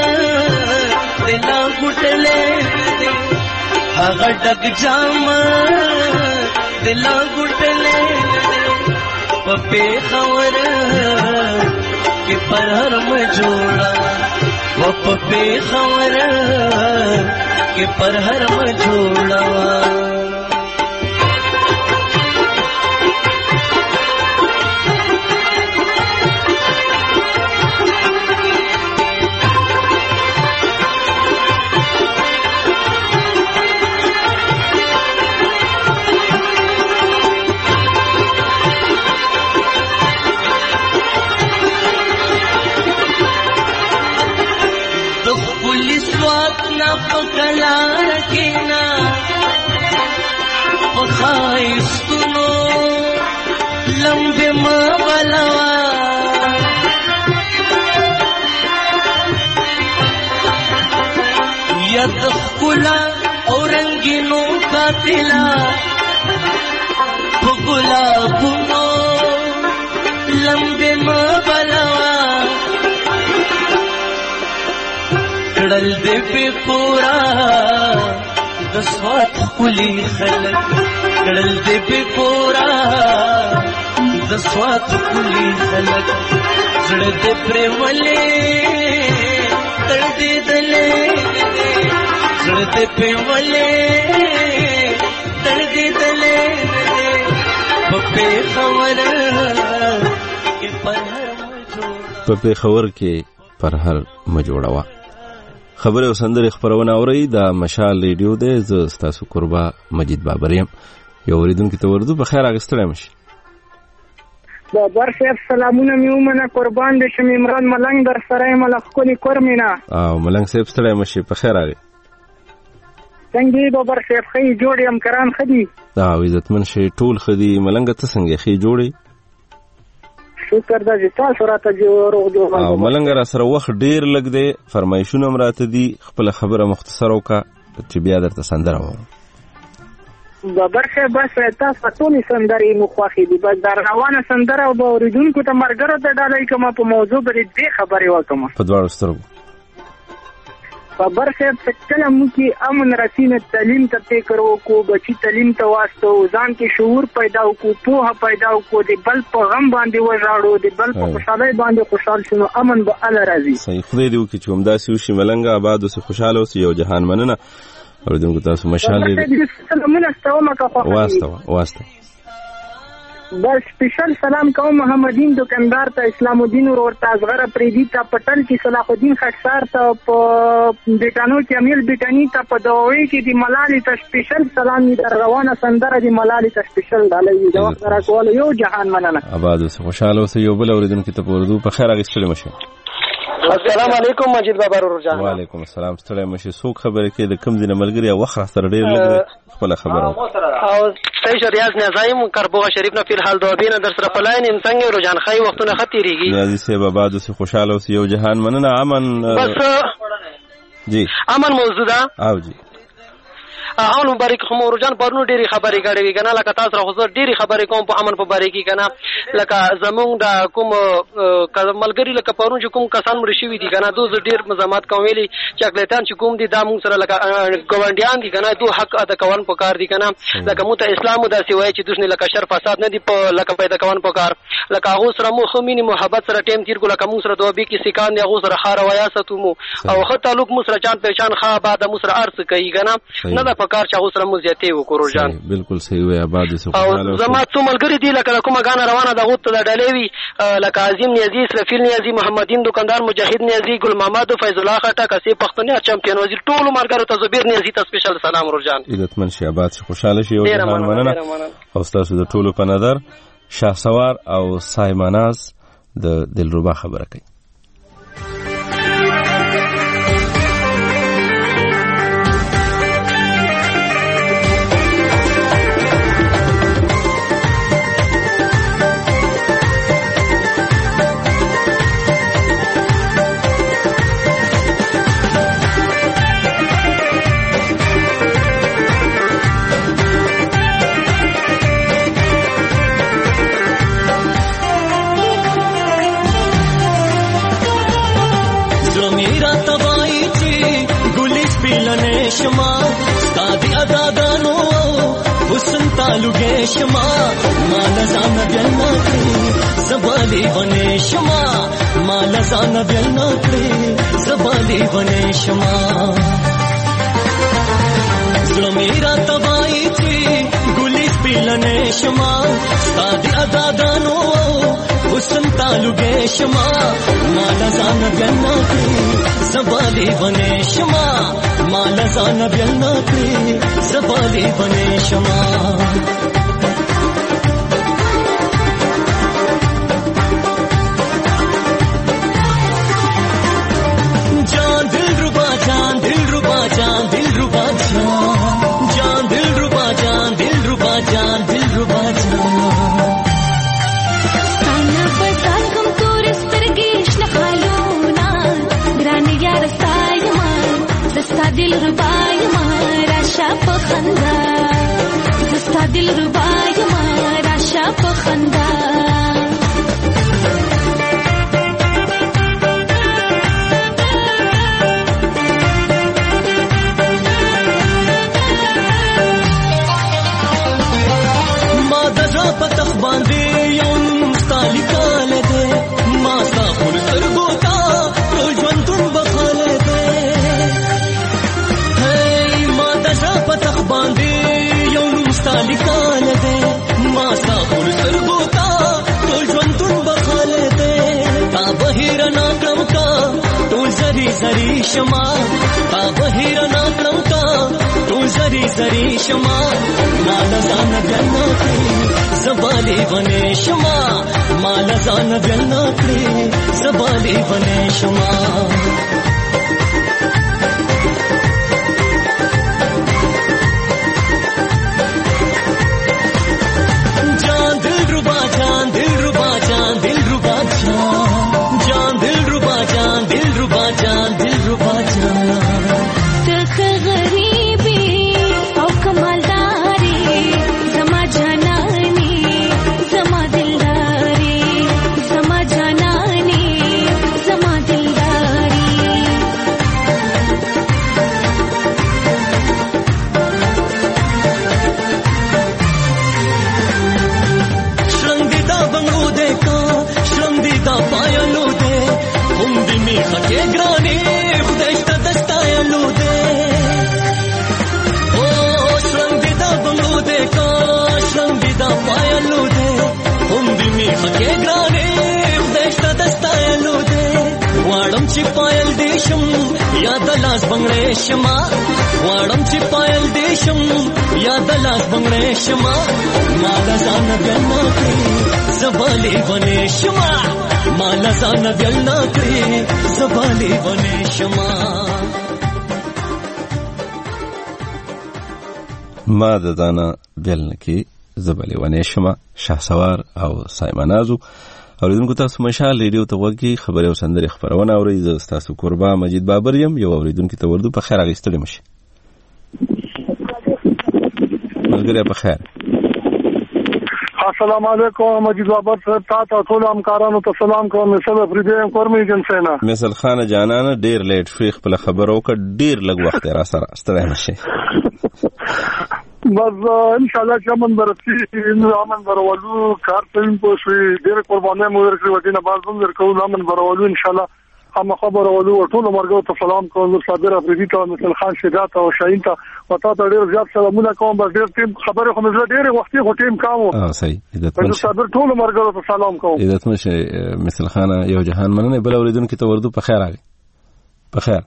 دلا ګټلې دې هغه ډک جام دلا ګټلې پپے خور کہ پر ہر مجوڑا وہ پپے خور کہ پر ہر مجوڑا پکلار کینا پخائستنو لمبے ماں بلوا ید خلا اورنگینو قاتلا پگلابنو لمبے ماں بلوا کڑل دے پہ پورا دسوات کلی خلق کڑل دے پہ پورا دسوات کلی خلق زڑ دے پریملے تڑ دے دلے زڑ دے پریملے تڑ دے دلے پپے خور کے پر ہر مجوڑا پپے خور کے پر هر مجوړه خبره او سندرې خبرونه اوري دا مشال ریډیو دی زه ستاسو قربا مجید بابریم یو اوریدونکو ته ورځو په خیر اغستړی مشي بابر صاحب سلامونه میومنه قربان دې شم عمران ملنګ در سره ملخ کولی کورمینا او ملنګ صاحب ستړی مشي په خیر اغي څنګه بابر صاحب خې جوړ یم کران خدي دا عزتمن شي ټول خدي ملنګ ته څنګه خې جوړي شکر دا چې تاسو راته جوړ او ملنګ را سره وخت ډیر لګ دی فرمایشونه مراته دي خپل خبره مختصر وکا چې بیا درته سندره وره بابر صاحب بس تاسو ټولې سندرې مو خوښې دي بس دا روانه سندره او اوریدونکو ته مرګره ته ډالۍ کوم په موضوع باندې دې خبرې وکم په دواړو سترګو بابر صاحب کله مو کې امن رسینه تعلیم ته فکر وکړو بچی تعلیم ته واسطو ځان کې شعور پیدا وکړو پوهه پیدا وکړو د بل په غم باندې وژاړو د بل په خوشحالۍ باندې خوشحال شنو امن به ال راځي صحیح خدای دې وکړي چې همداسې وشي ملنګ آباد اوسې خوشحاله اوسې یو جهان مننه اوریدونکو تاسو مشال سلامونه ستومه کا خو واسطه واسطه بس سپیشل سلام کوم محمدین دکاندار ته اسلام الدین اور تازغره پریدی ته پټل کې صلاح الدین خشار ته په بیٹانو کې امیل بیٹانی ته په دوی کې دی ملالي ته سپیشل سلام در روانه سندره دی ملالي ته سپیشل ډالۍ دا وخت راکول یو جهان مننه آباد اوسه خوشاله اوسه یو بل اوریدونکو ته په اردو په خیر اغستل مشه السلام علیکم مجید بابا ورجان وعلیکم السلام ستړی مشه څوک خبره کې د کم ځینې ملګری وخت سره ډیر لګ خپل خبره او صحیح ریاض نظایم کربوغه شریف نه فی الحال دوبین در سره پلاین څنګه رجان خای وختونه خطرېږي نیازی صاحب آباد اوسه خوشاله اوسه یو جهان مننه امن بس جی امن موجوده او جی اول مبارک خو مورجان پرنو ډېری خبرې کړې کنه لکه تاسو راخو ډېری خبرې کوم په امن په باره کې کنه لکه زمونږ د کوم ملګری لکه پرون چې کوم کسان مړ شوي دي کنه دوی ډېر مزامات کوم ویلي چې اقلیتان چې کوم دي دا موږ سره لکه ګوندیان دي کنه دوی حق ادا کوون په کار دي کنه لکه مو ته اسلام دا سی وایي چې دوی لکه شر فساد نه دي په لکه پیدا کوون په کار لکه هغه سره مو خو مینه محبت سره ټیم تیر کو لکه موږ سره دوه به کې سکان دی هغه سره خار ویاستو مو او خو تعلق مو سره چان پہچان خا بعد مو سره ارث کوي کنه نه دا کار چې اوس رمو زیاتې وکړو جان بالکل صحیح وي آباد سه او زما څو ملګری دي لکه کومه غانا روانه د غوت د ډلېوي لکه عظیم نیازی اسرافیل نیازی محمدین دکاندار مجاهد نیازی ګل محمد فیض الله خټک کسي پښتني چمپیون وزیر ټول ملګرو ته زبیر نیازی ته سپیشل سلام ورجان عزتمن شي آباد سه خوشاله شي او جهان مننه او تاسو د ټولو په نظر شاه سوار او سایماناز د دلربا خبره کوي شما ستادي ادادانو حسن تعلقې شما مال ځان بیان کړې زبالي ونې شما مال ځان بیان کړې زبالي ونې شما زړه میرا تبای چې ګلې سپلنې شما ستادي ادادانو حسن تعلقې شما مال ځان بیان کړې زبالي ونې شما مال ځان بیان کړې زبالي ونې شما جان دل ربا جان دل ربا جان دل ربا جان جان دل ربا جان دل ربا جان دل ربا جان ستانا بزار کم تورس ترگیش نخالونا گرانی یار ستایما دستا دل ربایما راشا پخندا دستا دل ربایما راشا پخندا پتخ باندې یو مستالی کاله ده ما ساخور سرګوتا ټول ژوندون بخاله ده هی ما دژا پتخ باندې یو مستالی کاله ده ما ساخور سرګوتا ټول ژوندون بخاله ده تا بهیر نا کړم کا ټول زری زری شما تا بهیر نا کړم کا ټول زری زری شما مال ځان بیان کړې زبالي ونې شما مال ځان بیان کړې زبالي ونې شما جان دل ربا جان دل ربا جان دل ربا جان جان دل ربا جان دل ربا جان دل ربا جان تخ غریبی او کمالداری زما جانانی زما دلداری زما جانانی زما دلداری شرنګیدا بنگلو دے کا شرنګیدا پایلو دے هم دې می خکې ګرانې خدای ته دستایلو دے او شرنګیدا بنگلو دے کا شرنګیدا پایلو دے هم دې می خکې ګرانې خدای ته دستایلو دے واړم چې پایل دې شم یاد لاس بنگړې شما واړم چې پایل دې شم یاد لاس بنگړې شما مال ځان بیان کړې زبالي ونې شما مال ځان بیان کړې زبالي ونې شما ما د ځانه بیان کې زبالي ونې شما شهسوار او سایمنازو اوریدونکو تاسو مشال ریډیو ته وګورئ خبري او سندري خبرونه اورئ زه تاسو قربا مجید بابر يم یو اوریدونکو ته وردو په خیر اغستل مشي ملګری په خیر السلام علیکم مجید بابر صاحب تاسو ټول همکارانو ته سلام کوم مثال افریدی کورمي جنسینا مثال خان جانانه ډیر لیټ فیخ په خبرو کې ډیر لږ وخت را سره ستړی نشي بس ان شاء الله چې من برسي امن برولو کار تم په شوي ډېر قربانه مو ورکړي ودینه بازم ورکو امن برولو ان شاء الله هم خبر اولو ټول مرګو ته سلام کوم صابر افریدی ته مثل خان شجاعت او شاهین ته وتا ته ډېر زیات سلامونه کوم بس ډېر ټیم خبره خو مزه ډېر وختي خو ټیم کامو اه صحیح عزت صابر ټول مرګو ته سلام کوم عزت مشه مثل خان یو جهان مننه بل اوریدونکو ته وردو په خیر راغی په خیر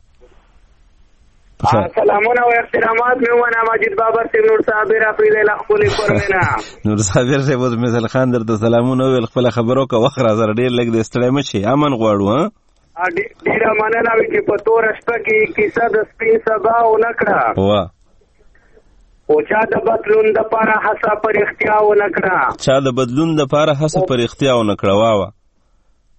سلامونه او احترامات میونه مجید بابر سیم نور صابر افریدی لخپل کورمینا نور صابر سے بود مثل خان درته سلامونه ویل خپل خبرو کا وخت را زر ډیر لګ د استړی مشي امن غواړو ها ډیر مننه وی چې په تور شپه کې کیسه د سپین سبا او نکړه وا او چا د بدلون د پاره حسا پر اختیا او نکړه چا د بدلون د پاره حسا پر اختیا او نکړه وا وا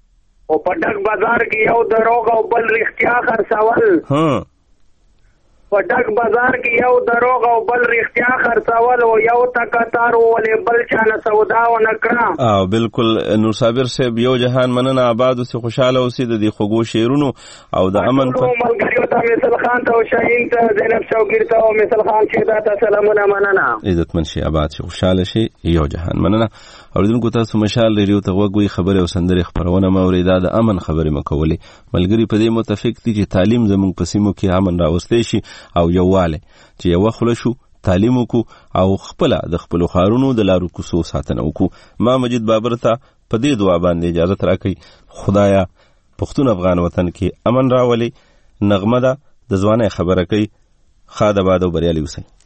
او په ډک بازار کې یو دروغ او بل اختیا خرڅول ها په ډک بازار کې یو دروغ او بل رښتیا خرڅول او یو تکتار ولې بل چانه سودا و نه کړه. او بالکل نور صابر صاحب یو جهان مننه آباد اوسې خوشاله اوسې د دې خوږو شعرونو او د امن په ملګریو ته مثل خان ته او شاهین ته زینب شوګیر ته او مثل خان چې ته سلامونه مننه. عزتمن شي آباد شي خوشاله شي یو جهان مننه. اوریدونکو تاسو مشال ریډیو ته غوږ خبرې او سندرې خبرونه مو اورېدا د امن خبرې مکولې ملګری په دې متفق دي چې تعلیم زموږ په سیمو کې امن راوستي شي او یوواله چې یو خله شو تعلیم وکړو او خپل د خپل خارونو د لارو کوسو ساتنه وکړو. ما مجید بابر ته په دې دعا باندې اجازه راکړي خدایا پښتون افغان وطن کې امن راولي. نغمه ده د ځواني خبره کوي خاده باد او بریالي اوسئ.